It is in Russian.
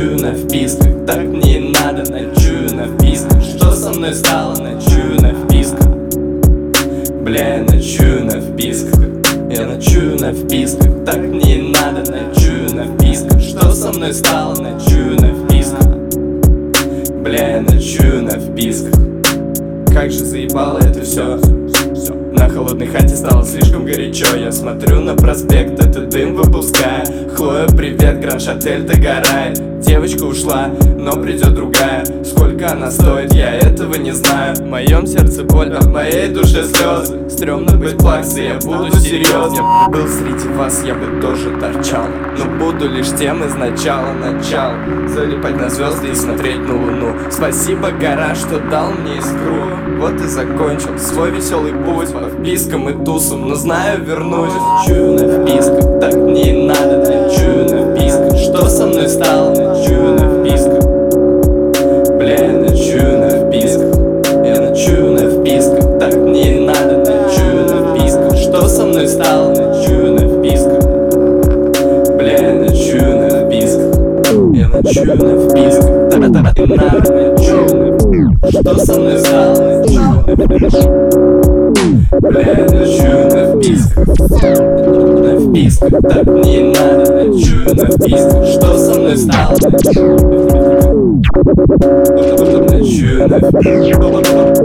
ночую на вписках. Так мне и надо, ночую на вписках. Что со мной стало, ночую на вписках. Бля, я ночую на вписках. Я ночую на вписках. Так мне и надо, ночую на вписках. Что со мной стало, ночую на вписках. Бля, я ночую на вписках. Как же заебало это все. На холодной хате стало слишком горячо. Я смотрю на проспект, этот дым выпуская. Хлоя, привет, Гранд-Шатель догорает. Девочка ушла, но придет другая. Сколько она стоит, я этого не знаю. В моем сердце боль, а в моей душе слезы. Стремно быть плаксой, я буду серьезным. Был среди вас, я бы тоже торчал, но буду лишь тем из начала. Залипать на звезды и смотреть на луну. Спасибо, гора, что дал мне искру. Вот и закончил свой веселый путь по впискам и тусам, но знаю, вернусь. Ночую на вписках, так мне и надо. Ночую на вписках, что со мной стало? Ночую на вписках. Бля, я ночую на вписках. Я ночую на вписках, так мне и надо. Ночую на вписках, что со мной стало? Ночую на вписках. Бля, я ночую на вписках. Я ночую на вписках, так и надо. Ночую на вписках, что со мной стало? Ночую на вписках. Бля, я ночую на вписках. На вписках, так мне и надо. Ночую на вписках, что со мной стало? Ночую на вписках.